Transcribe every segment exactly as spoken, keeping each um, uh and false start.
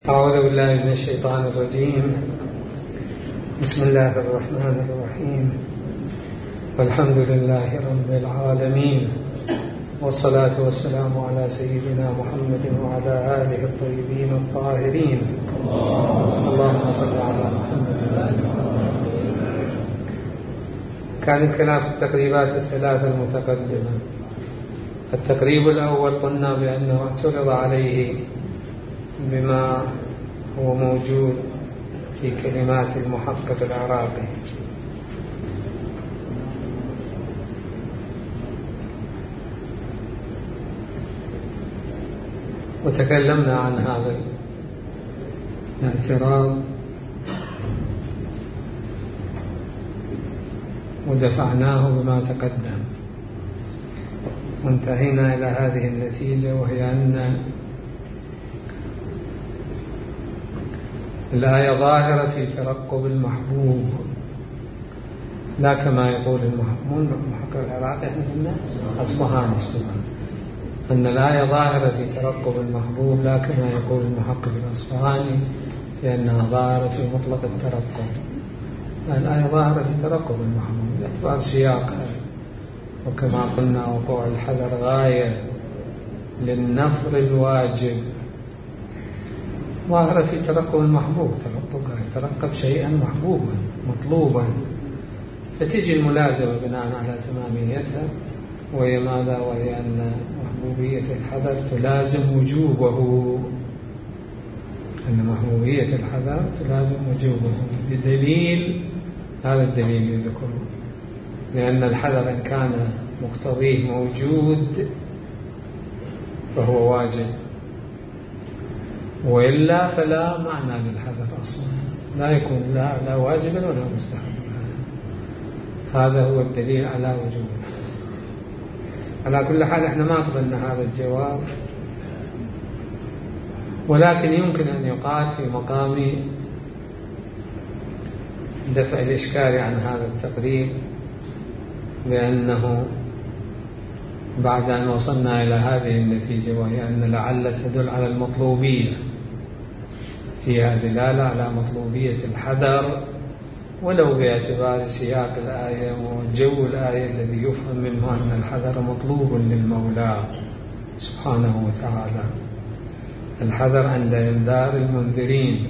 أعوذ بالله من الشيطان الرجيم. بسم الله الرحمن الرحيم. والحمد لله رب العالمين، والصلاة والسلام على سيدنا محمد وعلى آله الطيبين الطاهرين. اللهم صل على محمد. كان الكلام في التقريبات الثلاثة المتقدمة. التقريب الأول قلنا بأنه اعترض عليه بما هو موجود في كلمات المحقق العراقي، وتكلمنا عن هذا الاعتراض ودفعناه بما تقدم، وانتهينا إلى هذه النتيجة، وهي أن الآية ظاهرة في ترقب المحبوب، لا كما يقول المحقق العراقي احنا قلنا أصبهاني اشتغل أن الآية ظاهرة في ترقب المحبوب، لا كما يقول المحقق الأصفهاني لأنها ظاهرة في مطلق الترقب. الآية ظاهرة في ترقب المحبوب باعتبار سياقها، وكما قلنا وقوع الحذر غاية للنفر الواجب، ظاهرة في ترقب المحبوب، ترقب يترقب شيئا محبوبا مطلوبا، فتجي الملازمة بناء على تماميتها، وهي ماذا؟ وهي أن محبوبية الحذر تلازم وجوبه، أن محبوبية الحذر تلازم وجوبه بدليل هذا الدليل يذكره، لأن الحذر إن كان مقتضيه موجود فهو واجب، وإلا فلا معنى للحذر أصلا، لا يكون لا, لا واجبا ولا مستحبا. هذا هو الدليل على وجوبه. على كل حال احنا ما قبلنا هذا الجواب، ولكن يمكن أن يقال في مقام دفع الإشكال عن هذا التقريب بأنه بعد أن وصلنا إلى هذه النتيجة، وهي أن لعل تدل على المطلوبية، فيها دلالة على مطلوبية الحذر، ولو باعتبار سياق الآية وجو الآية الذي يفهم منه أن الحذر مطلوب للمولى سبحانه وتعالى. الحذر عند إنذار المنذرين.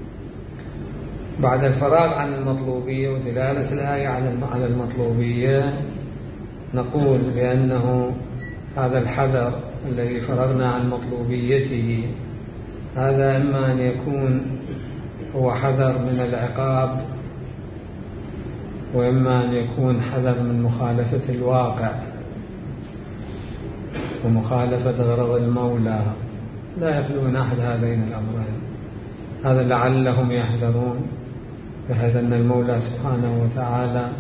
بعد الفراغ عن المطلوبية ودلالة الآية على المطلوبية، نقول بأنه هذا الحذر الذي فرغنا عن مطلوبيته، هذا إما أن يكون هو حذر من العقاب، وإما أن يكون حذر من مخالفة الواقع ومخالفة غرض المولى، لا يخلو من أحد هذين الأمرين. هذا لعلهم يحذرون، بحيث أن المولى سبحانه وتعالى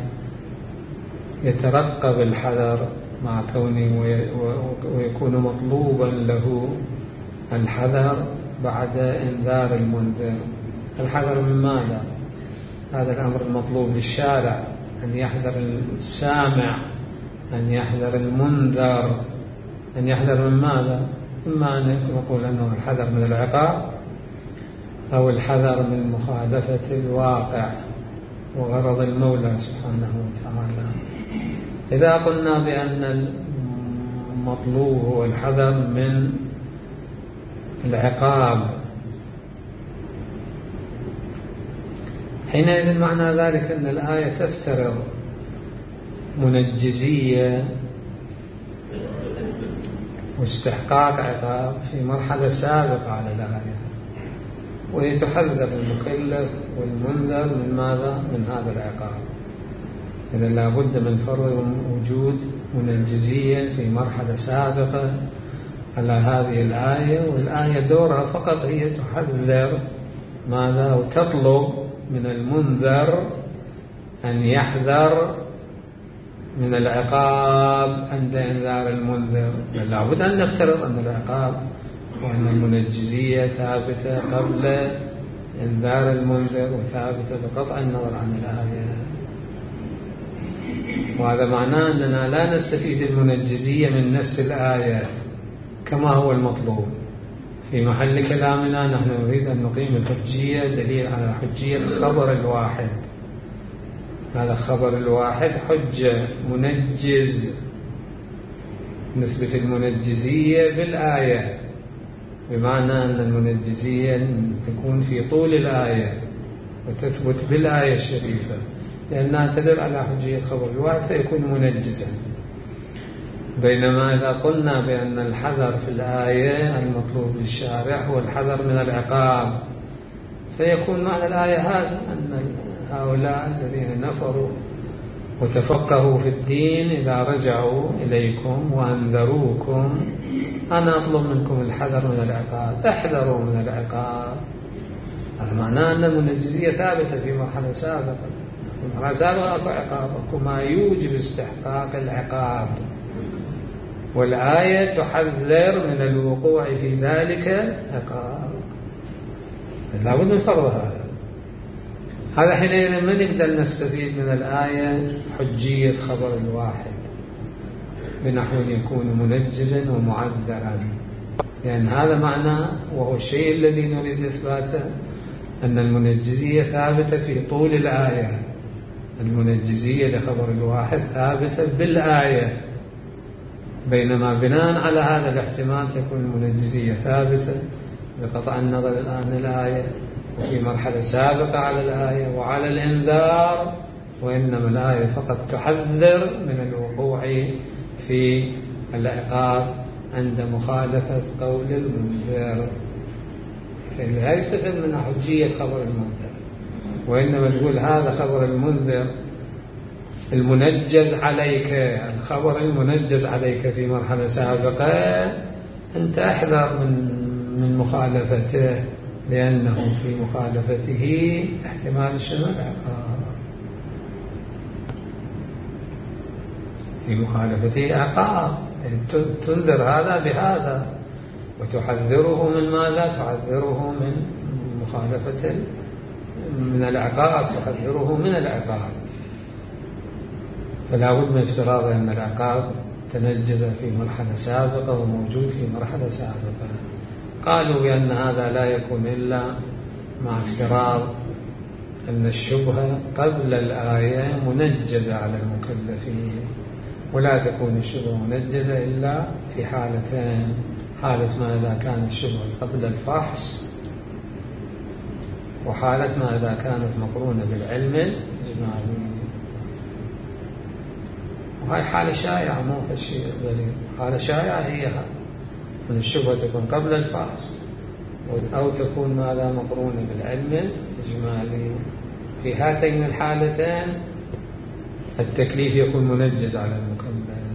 يترقب الحذر مع كونه ويكون مطلوبا له الحذر بعد إنذار المنذر. الحذر من ماذا؟ هذا الأمر المطلوب للشارع، أن يحذر السامع، أن يحذر المنذر، أن يحذر من ماذا؟ إما أن نقول أنه الحذر من العقاب، أو الحذر من مخالفة الواقع وغرض المولى سبحانه وتعالى. إذا قلنا بأن المطلوب هو الحذر من العقاب، حينئذ معنى ذلك أن الآية تفترض منجزية واستحقاق عقاب في مرحلة سابقة على الآية، وهي تحذر المكلف والمنذر من ماذا؟ من هذا العقاب. إذا لا بد من فرض وجود منجزية في مرحلة سابقة على هذه الآية، والآية دورها فقط هي تحذر ماذا؟ وتطلب من المنذر أن يحذر من العقاب عند إنذار المنذر. لا بد أن نفترض أن العقاب وأن المنجزية ثابتة قبل إنذار المنذر، وثابتة بقطع النظر عن الآية. وهذا معناه أننا لا نستفيد المنجزية من نفس الآية كما هو المطلوب، في محل كلامنا نحن نريد أن نقيم الحجية دليل على حجية خبر الواحد. هذا خبر الواحد حجة منجز، نثبت المنجزية بالآية، بمعنى أن المنجزية تكون في طول الآية وتثبت بالآية الشريفة، لأنها تدل على حجية خبر الواحد فيكون منجزا. بينما إذا قلنا بأن الحذر في الآية المطلوب للشارع هو الحذر من العقاب، فيكون معنى الآية هذا أن هؤلاء الذين نفروا وتفقهوا في الدين إذا رجعوا إليكم وأنذروكم أنا أطلب منكم الحذر من العقاب، احذروا من العقاب. هذا معناه أن المنجزية ثابتة في مرحلة سابقة. في مرحلة سابقة أكو عقاب، أكو ما يوجب استحقاق العقاب، والآية تحذر من الوقوع في ذلك العقاب. لا بد من فرض هذا. هذا حينئذ ما نقدر نستفيد من الآية حجية خبر الواحد بنحو يكون منجزا ومعذرا، لأن هذا معناه وهو الشيء الذي نريد إثباته أن المنجزية ثابتة في طول الآية. المنجزية لخبر الواحد ثابتة بالآية، بينما بناء على هذا الاحتمال تكون المنجزية ثابتة بقطع النظر الآن الآية وفي مرحلة سابقة على الآية وعلى الإنذار، وإنما الآية فقط تحذر من الوقوع في العقاب عند مخالفة قول المنذر. فلا يستفاد من حجية خبر المنذر، وإنما تقول هذا خبر المنذر المنجز عليك، الخبر المنجز عليك في مرحلة سابقة أنت أحذر من من مخالفته، لأنه في مخالفته احتمال شنو العقاب، في مخالفته عقاب، تنذر هذا بهذا وتحذره من ماذا؟ تحذره من مخالفة من العقاب، تحذره من العقاب. فلا بد من افتراض أن العقاب تنجز في مرحلة سابقة وموجود في مرحلة سابقة. قالوا بأن هذا لا يكون إلا مع افتراض أن الشبهة قبل الآية منجزة على المكلفين، ولا تكون الشبهة منجزة إلا في حالتين: حالة ما إذا كان الشبهة قبل الفحص، وحالة ما إذا كانت مقرونة بالعلم الإجمالي. وهي حالة شائعة، مو في الشيء غريب، حالة شائعة هي أن الشبهة تكون قبل الفحص أو تكون ماذا مقرونة بالعلم الإجمالي. في هاتين الحالتين التكليف يكون منجز على المكلف.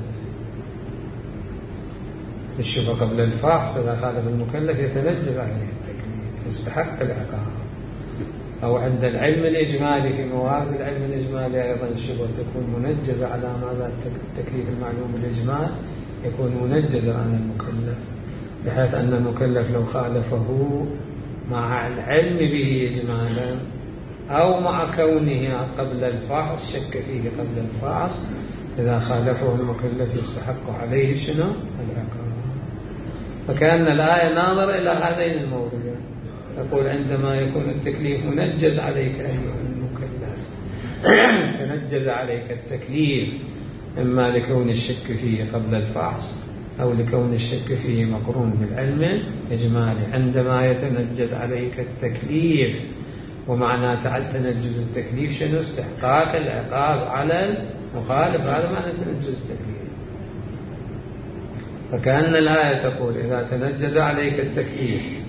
في الشبهة قبل الفحص إذا خالف المكلف يتنجز عليه التكليف، يستحق العقاب. أو عند العلم الإجمالي، في موارد العلم الإجمالي أيضا الشبهة تكون منجزة على ماذا التكليف المعلوم بالإجمال، يكون منجزا عن المكلف، بحيث أن المكلف لو خالفه مع العلم به إجمالا أو مع كونه قبل الفحص شك فيه قبل الفحص، إذا خالفه المكلف يستحق عليه شنو؟ العقاب. فكأن الآية ناظر إلى هذين الموضوعين، تقول عندما يكون التكليف منجز عليك أيها المكلف تنجز عليك التكليف إما لكون الشك فيه قبل الفحص أو لكون الشك فيه مقرون بالعلم إجمالي. عندما يتنجز عليك التكليف، ومعنى تعد تنجز التكليف شنو؟ استحقاق العقاب على المخالف، هذا معنى تنجز التكليف. فكأن الآية تقول إذا تنجز عليك التكليف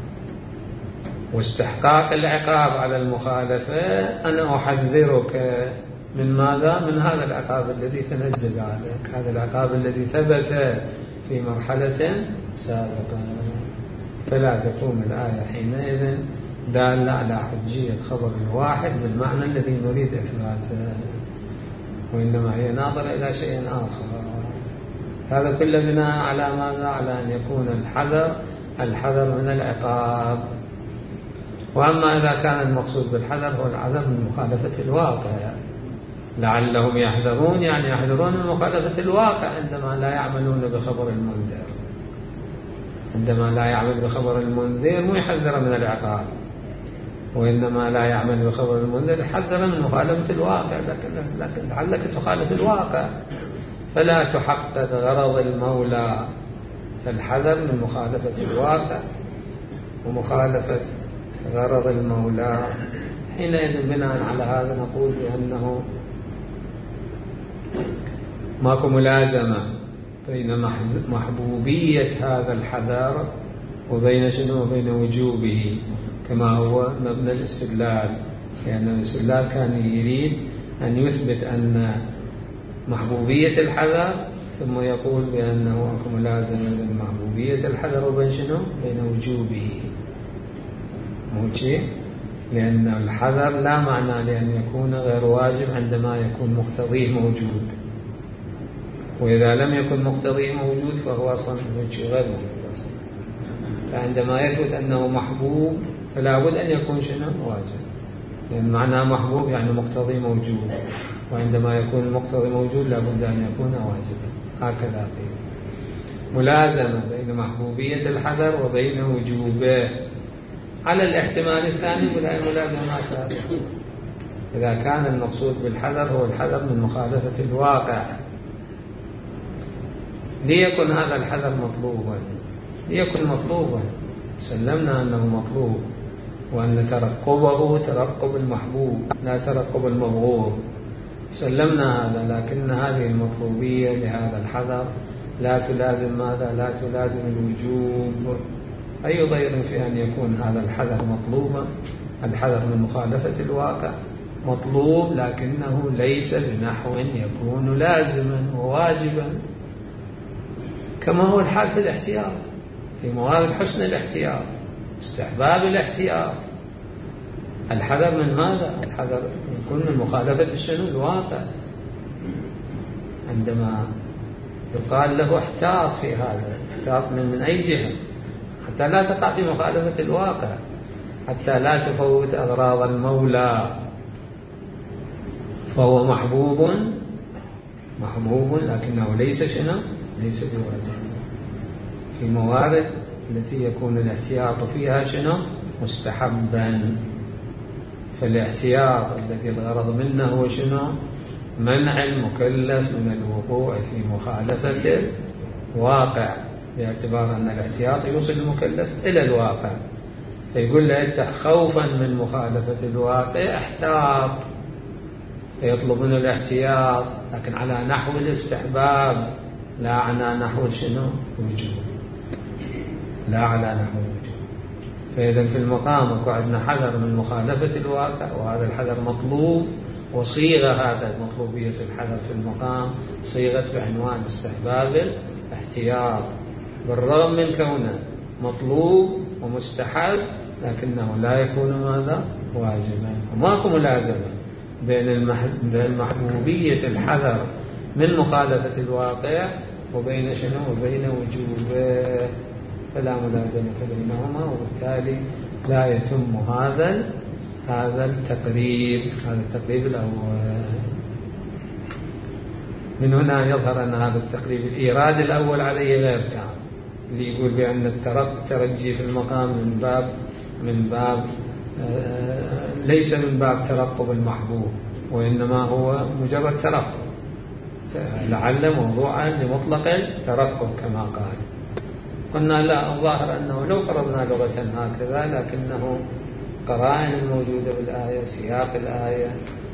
واستحقاق العقاب على المخالفة أنا أحذرك من ماذا؟ من هذا العقاب الذي تنجز عليك، هذا العقاب الذي ثبت في مرحلة سابقة. فلا تقوم الآية حينئذ دالة على حجية خبر الواحد بالمعنى الذي نريد إثباته، وإنما هي ناظرة إلى شيء آخر. هذا كله بناء على ماذا؟ على أن يكون الحذر الحذر من العقاب. وأما إذا كان المقصود بالحذر هو الحذر من مخالفة الواقع، يعني لعلهم يحذرون، يعني يحذرون من مخالفة الواقع عندما لا يعملون بخبر المنذر. عندما لا يعمل بخبر المنذر مو يحذر من العقاب، وإنما لا يعمل بخبر المنذر يحذر من مخالفة الواقع، لكن, لكن لعلك تخالف الواقع فلا تحقق غرض المولى. فالحذر من مخالفة الواقع ومخالفة غرض المولى. حينئذ بناء على هذا نقول بأنه ماكو ملازمة بين محبوبية هذا الحذر وبين شنو وبين وجوبه كما هو مبنى الاستدلال، لأن يعني الاستدلال كان يريد أن يثبت أن محبوبية الحذر ثم يقول بأنه أكو ملازمة بين محبوبية الحذر وبين شنو بين وجوبه. مو شيء، لأن الحذر لا معنى لأن يكون غير واجب عندما يكون مقتضيه موجود، وإذا لم يكن مقتضيه موجود فهو أصلا غير موجود أصلا. فعندما يثبت أنه محبوب فلا بد أن يكون شنو واجب، لأن معنى محبوب يعني مقتضي موجود، وعندما يكون المقتضي موجود لا بد أن يكون واجبا. هكذا قيل ملازمة بين محبوبية الحذر وبين وجوبه على الاحتمال الثاني ولا الملازمات هذه. إذا كان المقصود بالحذر هو الحذر من مخالفة الواقع، ليكن هذا الحذر مطلوبا، ليكن مطلوبا، سلمنا أنه مطلوب، وأن ترقبه ترقب المحبوب لا ترقب المبغوض، سلمنا هذا. لكن هذه المطلوبية لهذا الحذر لا تلازم ماذا؟ لا تلازم الوجوب. أي ضير في أن يكون هذا الحذر مطلوبا؟ الحذر من مخالفة الواقع مطلوب، لكنه ليس بنحو يكون لازما وواجبا، كما هو الحال في الاحتياط، في موارد حسن الاحتياط، استحباب الاحتياط. الحذر من ماذا؟ الحذر يكون من مخالفة الشنو الواقع، عندما يقال له احتاط في هذا، احتاط من, من أي جهة؟ حتى لا تقع في مخالفة الواقع، حتى لا تفوت أغراض المولى. فهو محبوب محبوب لكنه ليس شنو ليس بواجب، في موارد التي يكون الاحتياط فيها شنو مستحبا. فالاحتياط الذي الغرض منه هو شنو منع المكلف من الوقوع في مخالفة الواقع، باعتبار أن الاحتياط يوصل المكلف إلى الواقع. فيقول له أنت خوفا من مخالفة الواقع احتاط، فيطلب منه الاحتياط لكن على نحو الاستحباب لا على نحو شنو وجوب، لا على نحو وجوب. فإذا في المقام عندنا حذر من مخالفة الواقع، وهذا الحذر مطلوب، وصيغة هذا مطلوبية الحذر في المقام صيغة بعنوان استحباب الاحتياط، بالرغم من كونه مطلوب ومستحب لكنه لا يكون ماذا واجبا. وماكو ملازمة بين محبوبية الحذر من مخالفة الواقع وبين شنو وبين وجوبه، فلا ملازمة بينهما، وبالتالي لا يتم هذا هذا التقريب هذا التقريب الأول. من هنا يظهر أن هذا التقريب الإيراد الأول عليه غير تام، اللي يقول بأن الترجي في المقام من باب من باب ليس من باب ترقب المحبوب، وإنما هو مجرد ترقب، لعل موضوعا لمطلق الترقب كما قال. قلنا لا، الظاهر أنه لو فرضنا لغة هكذا لكنه قرائن الموجودة بالآية، سياق الآية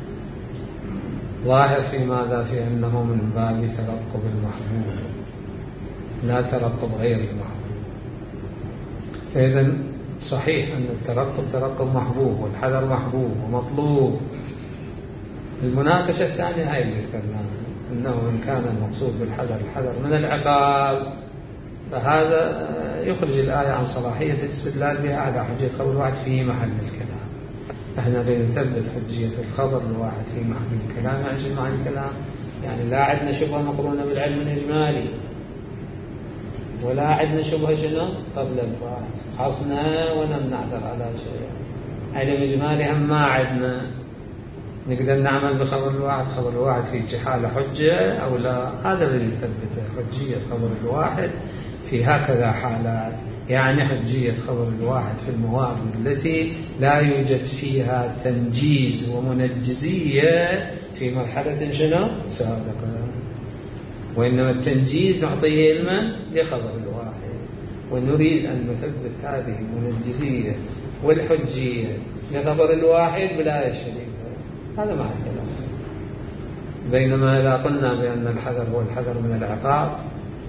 ظاهر في ماذا؟ في أنه من باب ترقب المحبوب لا ترقب غير المحبوب. فإذا صحيح أن الترقب ترقب محبوب والحذر محبوب ومطلوب. المناقشة الثانية هاي اللي ذكرناها، أنه إن كان المقصود بالحذر الحذر من العقاب فهذا يخرج الآية عن صلاحية الاستدلال بها على حجية خبر الواحد في محل الكلام. احنا بنثبت حجية الخبر الواحد في محل الكلام، يعني شو معنى الكلام؟ يعني لا عندنا شبهة مقرونة بالعلم الإجمالي، ولا عندنا شبهة شنو قبل الفاعل، حصنا ولم نعثر على شيء. علم إجمالي هم ما عندنا، نقدر نعمل بخبر الواحد، خبر الواحد في جحالة حجة أو لا. هذا اللي يثبته حجية خبر الواحد في هكذا حالات، يعني حجية خبر الواحد في المواضع التي لا يوجد فيها تنجيز ومنجزية في مرحلة شنو سابقة، وإنما التنجيز نعطيه علما لخبر الواحد، ونريد أن نثبت هذه المنجزية والحجية لخبر الواحد بلا شريك. هذا معنى الكلام. بينما إذا قلنا بأن الحذر هو الحذر من العقاب،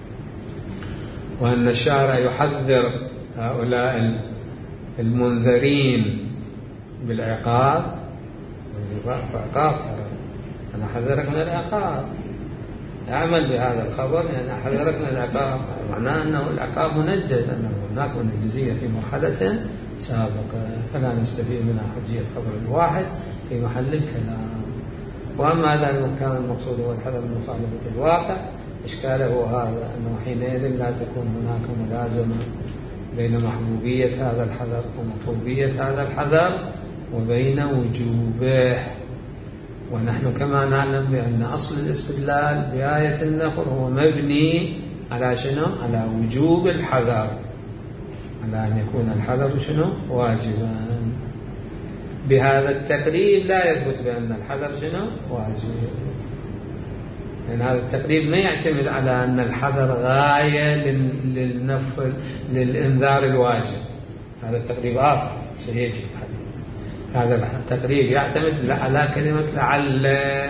وأن الشارع يحذر هؤلاء المنذرين بالعقاب، عقاب ترى أنا أحذرك من العقاب، أعمل بهذا الخبر لأن أحذرك من العقاب، معناه أنه العقاب منجز، أنه هناك منجزية في مرحلة سابقة، فلا نستفيد منها حجية خبر الواحد في محل الكلام. وأما هذا كان المقصود هو الحذر من مخالفة الواقع، إشكاله هو هذا، أنه حينئذ لا تكون هناك ملازمة بين محبوبية هذا الحذر ومطلوبية هذا الحذر وبين وجوبه. ونحن كما نعلم بأن أصل الاستدلال بآية النفر هو مبني على شنو؟ على وجوب الحذر، على أن يكون الحذر شنو؟ واجبا. بهذا التقريب لا يثبت بأن الحذر شنو؟ واجب، لأن هذا التقريب ما يعتمد على أن الحذر غاية للنفر للإنذار الواجب، هذا التقريب آخر سيجي الحديث. هذا التقريب يعتمد على كلمة لعل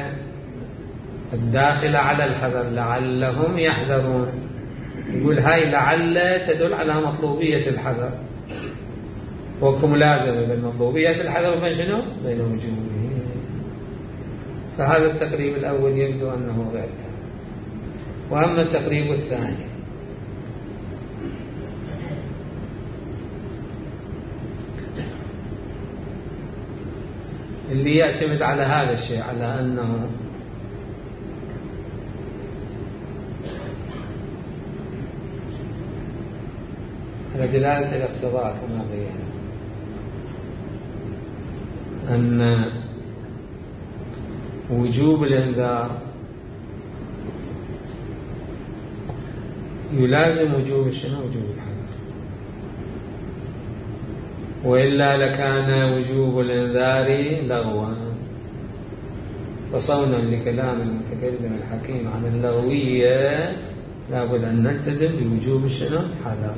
الداخلة على الحذر، لعلهم يحذرون، يقول هاي لعل تدل على مطلوبية الحذر وكملازمة بين مطلوبية الحذر وبين شنو؟ بين وجوبه. فهذا التقريب الأول يبدو أنه غير تام. وأما التقريب الثاني اللي يعتمد على هذا الشيء، على أنه على دلالة الاقتضاء كما بينا، أن وجوب الإنذار يلازم وجوب شنو؟ وجوب الحذر، وإلا لكان وجوب الإنذار لغوا. فصونا لكلام المتكلم الحكيم عن اللغوية لابد أن نلتزم بوجوب شنو؟ الحذر،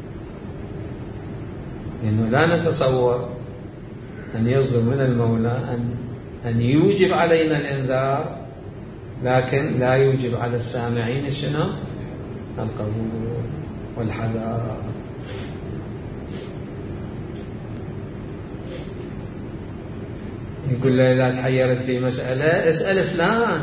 لأنه لا نتصور أن يصدر من المولى أن أن يوجب علينا الإنذار لكن لا يوجب على السامعين شنو؟ القبول والحذر. يقول له إذا تحيرت في مسألة اسأل فلان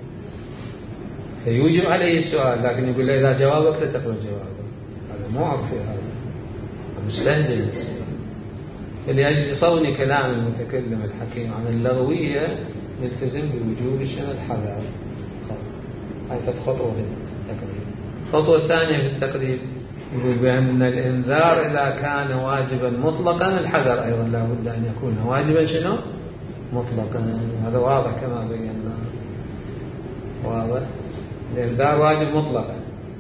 فيوجب عليه السؤال، لكن يقول له إذا جوابك لا تقبل جوابه، هذا مو عرفي، هذا مستهجن. فلأجل صون كلام المتكلم الحكيم عن اللغوية نلتزم بوجوب الشنو؟ الحذر. هاي خطوة في التقريب. الخطوة الثانية في التقريب يقول بأن الإنذار إذا كان واجبا مطلقا الحذر أيضا لا بد أن يكون واجبا شنو؟ مطلقا. هذا واضح كما بينا، واضح. الإنذار واجب مطلقا،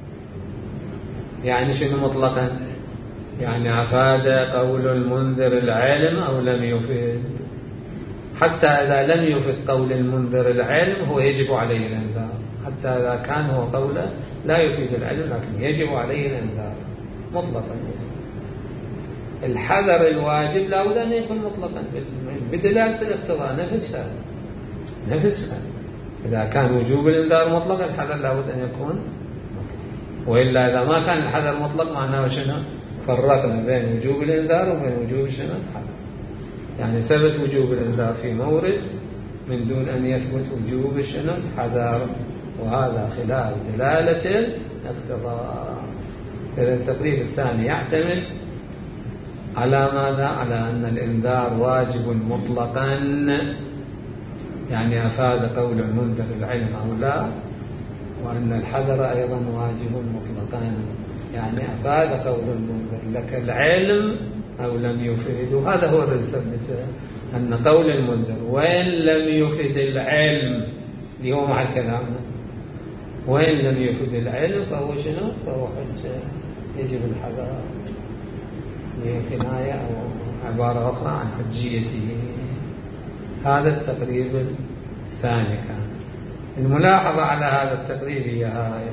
يعني شنو مطلقا؟ يعني أفاد قول المنذر العلم أو لم يفيد. حتى إذا لم يفيد قول المنذر العلم هو يجب عليه الإنذار، حتى إذا كان هو قوله لا يفيد العلم لكن يجب عليه الإنذار مطلقا. الحذر الواجب لا بد أن يكون مطلقا بدلالة الاقتضاء نفسها نفسها. إذا كان وجوب الإنذار مطلقا الحذر لا بد أن يكون مطلق، وإلا إذا ما كان الحذر مطلق معناه شنو؟ فرقنا بين وجوب الإنذار وبين وجوب شنو؟ الحذر. يعني ثبت وجوب الإنذار في مورد من دون أن يثبت وجوب شنو؟ الحذر، وهذا خلاف دلالة الاقتضاء. إذا التقريب الثاني يعتمد على ماذا؟ على أن الإنذار واجب مطلقا، يعني أفاد قول المنذر العلم أو لا، وأن الحذر أيضا واجب مطلقا، يعني أفاد قول المنذر لك العلم أو لم يفيد. وهذا هو الذي ثبت أن قول المنذر وإن لم يفيد العلم اللي هو مع كلامنا، وإن لم يفيد العلم فهو شنو؟ فهو حجة. يجب الحذر، هي كناية أو عبارة أخرى عن حجيته. هذا التقريب الثاني كان. الملاحظة على هذا التقريب هي هاي،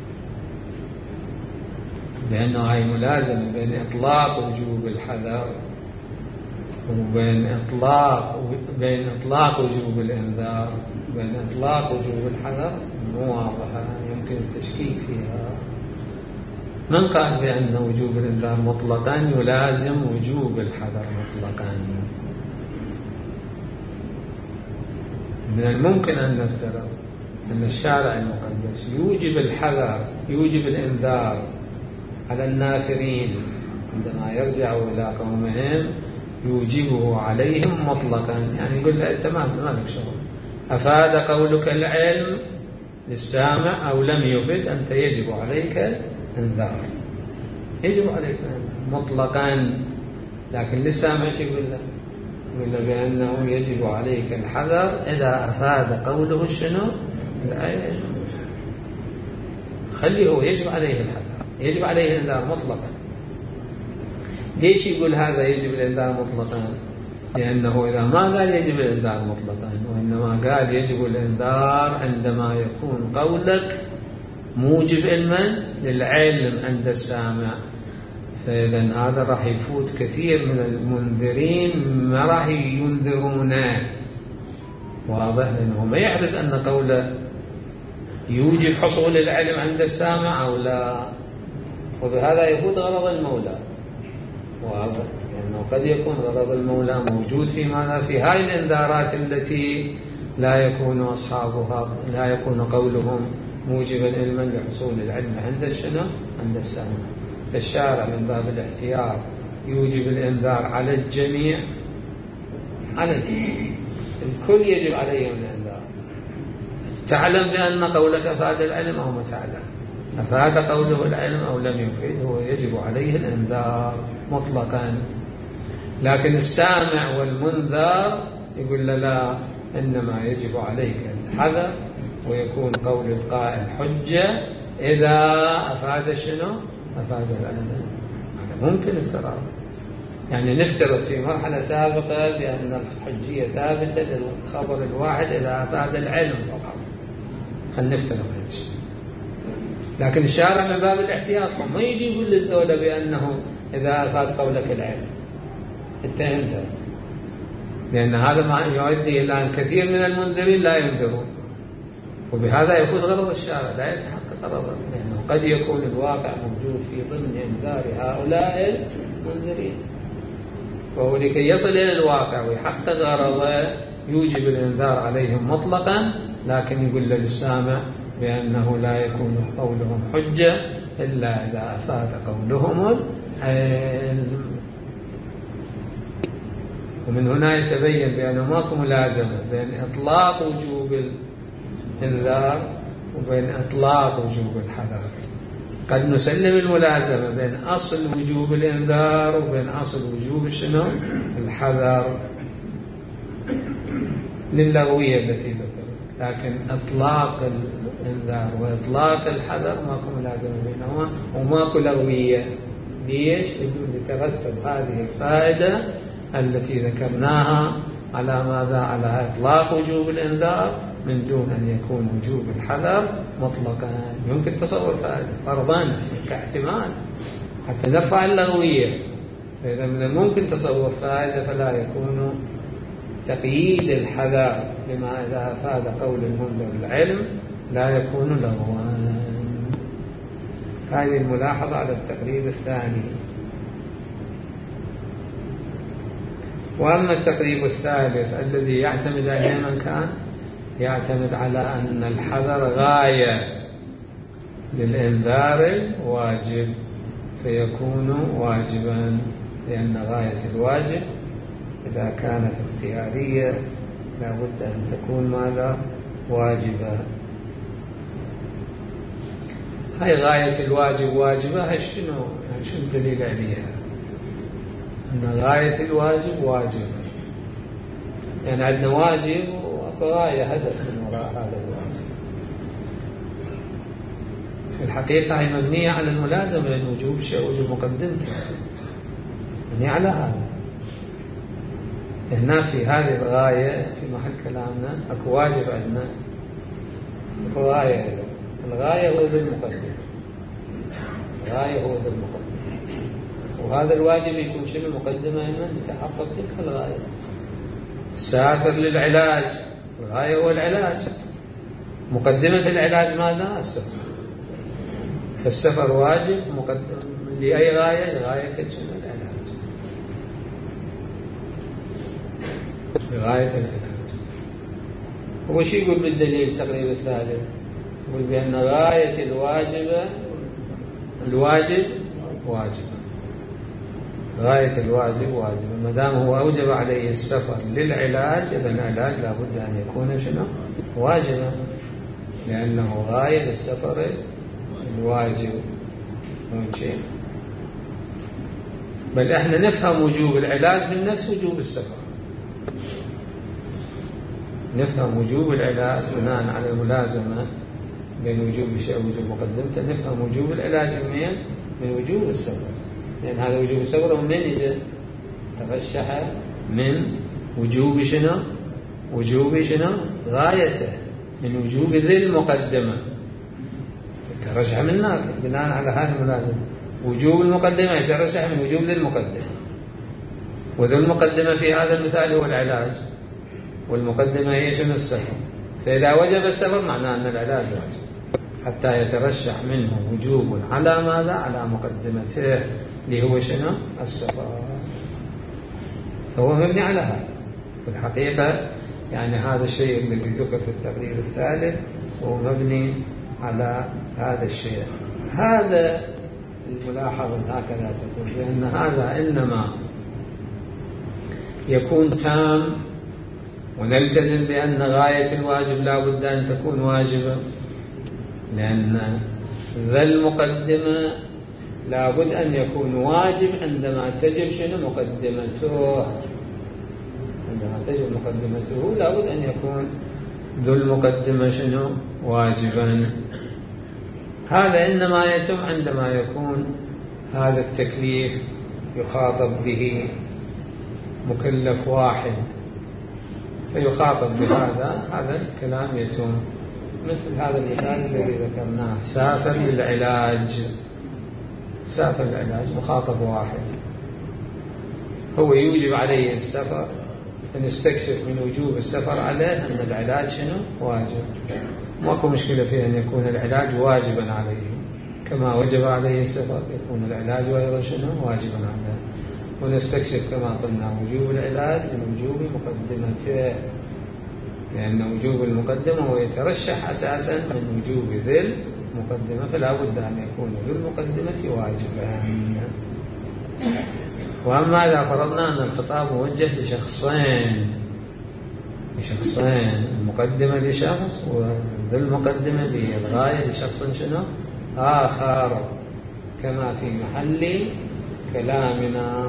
بأنه هاي ملازمة بين إطلاق وجوب الحذر وبين إطلاق بين إطلاق وجوب الإنذار. بين إطلاق وجوب الحذر مو واضحة، يمكن التشكيك فيها. من قال بأن وجوب الإنذار مطلقا يلازم وجوب الحذر مطلقا؟ من الممكن أن نفترض أن الشارع المقدس يوجب الحذر يوجب الإنذار على النافرين عندما يرجعوا إلى قومهم، يوجبه عليهم مطلقا، يعني يقول له تمام ما لك شغل، أفاد قولك العلم للسامع أو لم يفد، أنت يجب عليك الإنذار، يجب عليك مطلقا. لكن للسامع شو يقول له؟ يقول له بأنه يجب عليك الحذر إذا أفاد قوله شنو؟ العلم. خليه هو يجب عليه الحذر، يجب عليه الإنذار مطلقا. ليش يقول هذا يجب الإنذار مطلقا؟ لأنه إذا ما قال يجب الإنذار مطلقا، وإنما قال يجب الإنذار عندما يكون قولك موجب علما للعلم عند السامع، فإذا هذا راح يفوت كثير من المنذرين ما راح ينذرونه. واضح؟ لأنه ما يحرز أن قوله يوجب حصول العلم عند السامع أو لا، وبهذا يفوت غرض المولى. واضح؟ لأنه قد يكون غرض المولى موجود في ماذا؟ في هاي الإنذارات التي لا يكون أصحابها لا يكون قولهم موجبا علما لحصول العلم عند الشنو؟ عند السامع. الشارع من باب الاحتياط يوجب الإنذار على الجميع، على الجميع، الكل يجب عليهم الإنذار. تعلم بأن قولك أفاد العلم أو ما تعلم، أفاد قوله العلم أو لم يفيد، هو يجب عليه الإنذار مطلقا. لكن السامع والمنذر يقول له لا، إنما يجب عليك الحذر، ويكون قول القائل حجة إذا أفاد شنو؟ أفاد العلم. هذا ممكن افتراض، يعني نفترض في مرحلة سابقة بأن الحجية ثابتة للخبر الواحد إذا أفاد العلم فقط، خلينا نفترض هذا الشيء. لكن الشارع من باب الاحتياط ما يجي يقول للدولة بأنه إذا أفاد قولك العلم اتهمته، لأن هذا ما يؤدي إلى أن كثير من المنذرين لا ينذرون، وبهذا يفوت غرض الشارع، لا يتحقق غرضه، لأنه قد يكون الواقع موجود في ضمن إنذار هؤلاء المنذرين، وهو لكي يصل إلى الواقع ويحقق غرضه يوجب الإنذار عليهم مطلقا، لكن يقول للسامع بأنه لا يكون قولهم حجة إلا إذا أفاد قولهم العلم. ومن هنا يتبين بأنه ماكو ملازمة بين إطلاق وجوب الإنذار وبين إطلاق وجوب الحذر. قد نسلم الملازمة بين أصل وجوب الإنذار وبين أصل وجوب شنو؟ الحذر للغوية التي ذكرت، لكن إطلاق الإنذار وإطلاق الحذر ماكو ملازمة بينهما وماكو لغوية. ليش؟ لترتب هذه الفائدة التي ذكرناها على ماذا؟ على إطلاق وجوب الإنذار من دون أن يكون وجوب الحذر مطلقا. يمكن تصور فائدة فرضا كاحتمال حتى نرفع اللغوية، فإذا من الممكن تصور فائدة فلا يكون تقييد الحذر بما إذا أفاد قول المنذر العلم لا يكون لغوا. هذه الملاحظة على التقريب الثاني. وأما التقريب الثالث الذي يعتمد على من كان يعتمد على أن الحذر غاية للإنذار الواجب فيكون واجبا، لأن غاية الواجب إذا كانت اختيارية لا بد أن تكون ماذا؟ واجبة. هاي غاية الواجب واجبة، شنو شنو الدليل عليها؟ أن غاية الواجب واجبة، يعني عندنا واجب وغاية هدف من وراء هذا الواجب. في الحقيقة هي مبنية على الملازمة، لأن وجوب شيء وجوب مقدمته مبنية على هذا. هنا في هذه الغاية في محل كلامنا أكو واجب عندنا، أكو غاية. الغاية هو ذو المقدمة، الغاية هو ذو المقدمة، وهذا الواجب يكون شنو؟ المقدمة هنا لتحقق تلك الغاية. سافر للعلاج، الغاية هو العلاج، مقدمة العلاج ماذا؟ السفر. فالسفر واجب مقدم لأي غاية؟ لغاية شنو؟ العلاج، لغاية العلاج. هو شو يقول بالدليل التقرير الثالث؟ يقول بأن غاية الواجبة الواجب واجبة، غاية الواجب واجبة، ما دام هو أوجب عليه السفر للعلاج، إذا العلاج لابد أن يكون شنو؟ واجبا، لأنه غاية للسفر الواجب شيء. بل احنا نفهم وجوب العلاج من نفس وجوب السفر، نفهم وجوب العلاج بناء على الملازمة بين وجوب الشيء ووجوب مقدمته، نفهم وجوب العلاج منين؟ من وجوب السفر، لأن هذا وجوب السفر من إجا ترشح من وجوب شنو؟ وجوب شنو؟ غايته، من وجوب ذي المقدمة، ترشح من هناك بناء على هذه الملازمة. وجوب المقدمة يترشح من وجوب ذي المقدمة، وذي المقدمة في هذا المثال هو العلاج، والمقدمة هي شنو؟ السفر. فإذا وجب السفر معناه أن العلاج واجب، حتى يترشح منه وجوب على ماذا؟ على مقدمته اللي هو شنو؟ السفر. هو مبني على هذا في الحقيقة، يعني هذا الشيء الذي ذكر في التقرير الثالث هو مبني على هذا الشيء. هذا الملاحظة هكذا تقول بأن هذا إنما يكون تام، ونلتزم بأن غاية الواجب لا بد أن تكون واجبة، لأن ذا المقدمة لا بد أن يكون واجب عندما تجب شنو؟ مقدمته، عندما تجب مقدمته لا بد أن يكون ذو المقدمة شنو؟ واجبا. هذا إنما يتم عندما يكون هذا التكليف يخاطب به مكلف واحد، فيخاطب بهذا، هذا الكلام يتم. مثل هذا المثال الذي ذكرناه، سافر للعلاج، سافر للعلاج مخاطب واحد، هو يوجب عليه السفر، فنستكشف من وجوب السفر عليه أن العلاج شنو؟ واجب. ماكو مشكلة في أن يكون العلاج واجبا عليه، كما وجب عليه السفر يكون العلاج أيضا شنو؟ واجبا عليه. ونستكشف كما قلنا وجوب العلاج من وجوب مقدمته، لأن وجوب المقدمة هو يترشح أساسا من وجوب ذي المقدمة، فلا بد أن يكون ذو المقدمة واجبا. وأما إذا فرضنا أن الخطاب موجه لشخصين، لشخصين، المقدمة لشخص وذو المقدمة للغاية لشخص شنو؟ آخر، كما في محل كلامنا،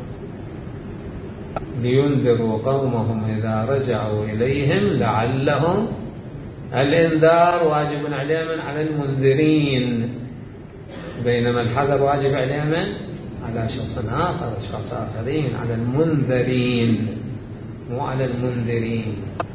لينذروا قومهم إذا رجعوا إليهم لعلهم. الإنذار واجب عليه من؟ على المنذرين، بينما الحذر واجب عليه من؟ على شخص آخر، أشخاص آخرين، على المنذرين مو على المنذرين.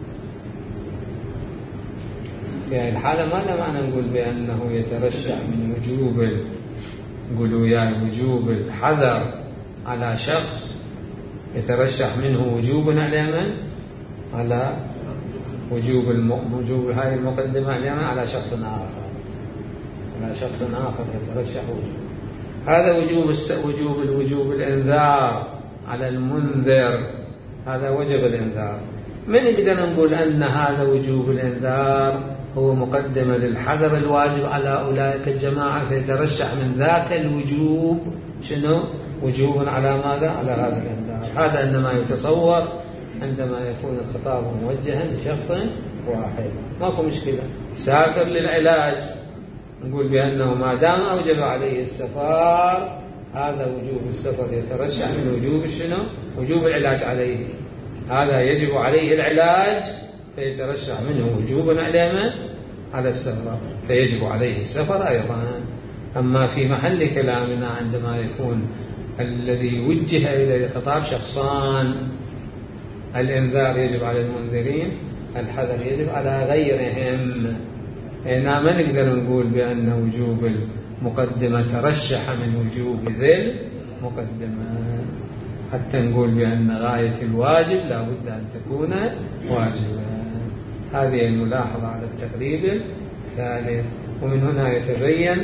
في هذه الحالة ماذا معنى نقول بأنه يترشح من وجوب، نقولوا يا وجوب الحذر على شخص، يترشح منه وجوب على من؟ على وجوب الم... وجوب هذه المقدمة على من؟ على شخص آخر، على شخص آخر يترشح وجوب. هذا وجوب الس... وجوب الوجوب الإنذار على المنذر، هذا وجب الإنذار. من يقدر نقول أن هذا وجوب الإنذار هو مقدمة للحذر الواجب على أولئك الجماعة، فيترشح من ذاك الوجوب شنو؟ وجوب على ماذا؟ على هذا الإنذار. هذا إنما يتصور عندما يكون الخطاب موجها لشخص واحد، ماكو مشكلة. سافر للعلاج، نقول بأنه ما دام أوجب عليه السفر، هذا وجوب السفر يترشح من وجوب شنو؟ وجوب العلاج عليه، هذا يجب عليه العلاج، فيترشح منه وجوبا على من؟ على السفر فيجب عليه السفر أيضا. أما في محل كلامنا عندما يكون الذي وجه إلى الخطاب شخصان، الإنذار يجب على المنذرين، الحذر يجب على غيرهم. هنا ما نقدر نقول بأن وجوب المقدمة ترشح من وجوب ذي المقدمة حتى نقول بأن غاية الواجب لا بد أن تكون واجبا. هذه الملاحظة على التقريب الثالث. ومن هنا يتبين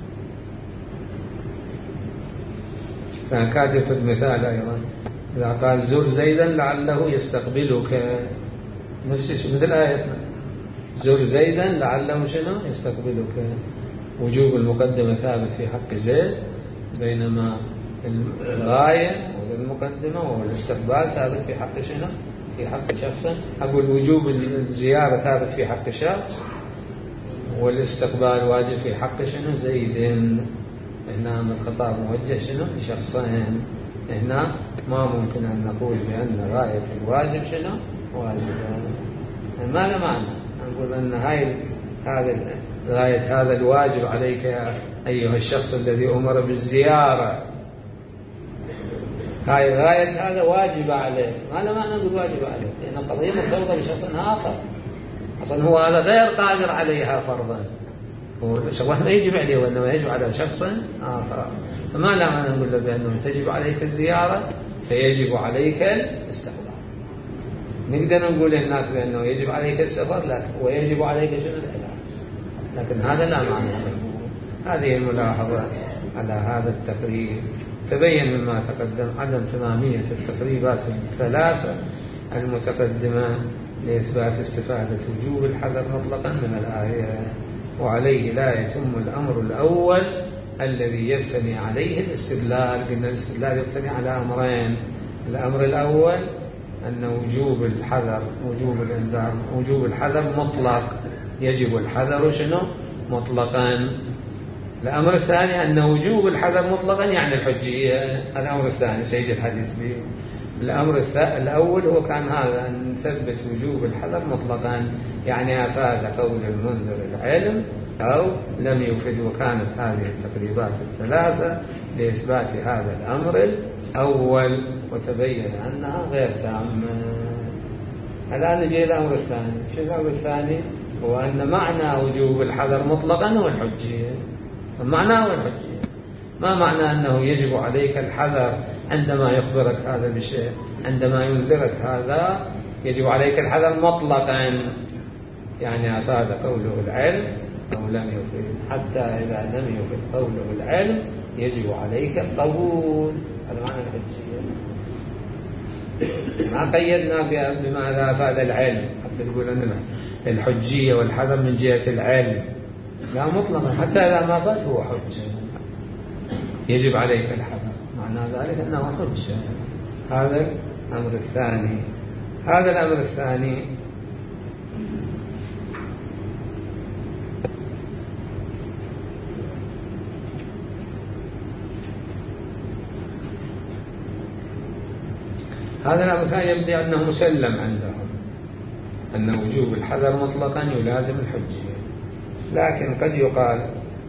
فكاتب في المثال أيضا إذا قال زر زيدا لعله يستقبلك، نفس مثل آياتنا زر زيدا لعله شنو يستقبلك. وجوب المقدمة ثابت في حق زيد، بينما الغاية والمقدمة والاستقبال ثابت في حق شنو في حق شخص. أقول وجوب الزيارة ثابت في حق شخص والاستقبال واجب في حق شنو زيد. هنا الخطاب موجه شنو لشخصين. هنا ما ممكن أن نقول بأن غاية الواجب شنو واجبا. ما له معنى نقول أن هاي هذا غاية هذا الواجب عليك يا أيها الشخص الذي أمر بالزيارة، هاي غاية هذا واجب عليك. ما له معنى بالواجب عليك، لأن القضية مرتبطة بشخص آخر أصلا هو هذا غير قادر عليها فرضا، والشغلة ما يجب عليه وإنما يجب على شخص آخر. فما لا معنى نقول له بأنه تجب عليك الزيارة فيجب عليك الاستقبال. نقدر نقول هناك بأنه يجب عليك السفر لكن ويجب عليك شنو العلاج، لكن هذا لا معنى. هذه الملاحظة على هذا التقريب. تبين مما تقدم عدم تمامية التقريبات الثلاثة المتقدمة لإثبات استفادة وجوب الحذر مطلقا من الآية، وعليه لا يتم الأمر الأول الذي يبتني عليه الاستدلال. قلنا الاستدلال يبتني على أمرين. الأمر الأول أن وجوب الحذر وجوب الإنذار وجوب الحذر مطلق، يجب الحذر شنو مطلقا. الأمر الثاني أن وجوب الحذر مطلقا يعني الحجية. الأمر الثاني سيجي الحديث به. الأمر الأول هو كان هذا أن نثبت وجوب الحذر مطلقا، يعني أفاد قول المنذر العلم أو لم يفد. وكانت هذه التقريبات الثلاثة لإثبات هذا الأمر الأول، وتبين أنها غير تامة. الآن نجي الأمر الثاني. شو الأمر الثاني؟ هو أن معنى وجوب الحذر مطلقا هو الحجية. معناه هو الحجية. ما معنى أنه يجب عليك الحذر عندما يخبرك هذا بشيء، عندما ينذرك هذا يجب عليك الحذر مطلقا، يعني أفاد قوله العلم أو لم يفد. حتى إذا لم يفد قوله العلم يجب عليك القبول. هذا معنى الحجية. ما قيدنا بماذا أفاد العلم حتى تقول أن الحجية والحذر من جهة العلم، لا مطلقا. حتى إذا ما فات هو حجة يجب عليك الحذر، معنى ذلك أنه حجة. هذا الأمر الثاني. هذا الأمر الثاني هذا الأمر الثاني يبدو أنه مسلم عندهم أن وجوب الحذر مطلقا يلازم الحجية، لكن قد يقال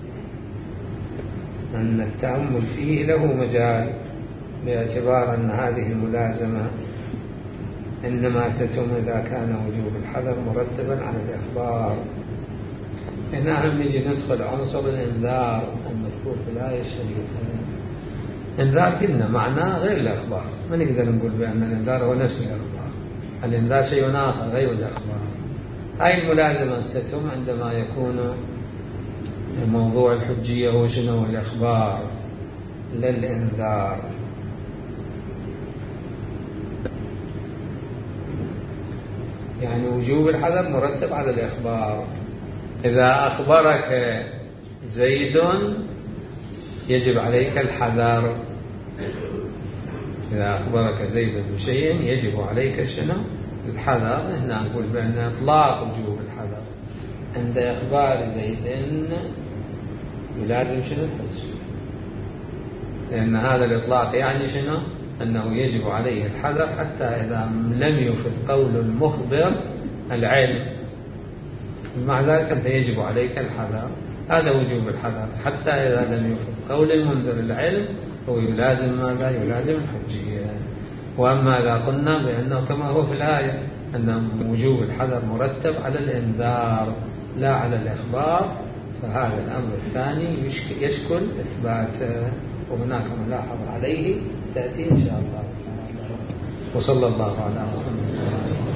أن التأمل فيه له مجال، باعتبار أن هذه الملازمة إنما تتم إذا كان وجوب الحذر مرتبا على الإخبار. هنا هم نجي ندخل عنصر الإنذار المذكور في الآية الشريفة. إنذار قلنا معناه غير الإخبار، ما نقدر نقول بأن الإنذار هو نفس الإخبار. الإنذار شيء آخر غير الإخبار. هاي الملازمة تتم عندما يكون موضوع الحجية هو شنو الإخبار للإنذار. يعني وجوب الحذر مرتب على الإخبار. إذا أخبرك زيد يجب عليك الحذر. إذا أخبرك زيد بشيء يجب عليك شنو الحذر. هنا نقول بأن إطلاق وجوب الحذر عند إخبار زيد يلازم شنو الحج، لأن هذا الإطلاق يعني شنو أنه يجب عليه الحذر حتى إذا لم يفد قول المخبر العلم مع ذلك أنت يجب عليك الحذر. هذا وجوب الحذر، حتى إذا لم يحفظ قول المنذر العلم هو يلازم ماذا؟ يلازم الحجية. وأما إذا قلنا بأنه كما هو في الآية أن وجوب الحذر مرتب على الإنذار لا على الإخبار، فهذا الأمر الثاني يشكل إثباته، وهناك ملاحظة عليه تأتي إن شاء الله. وصلى الله على محمد.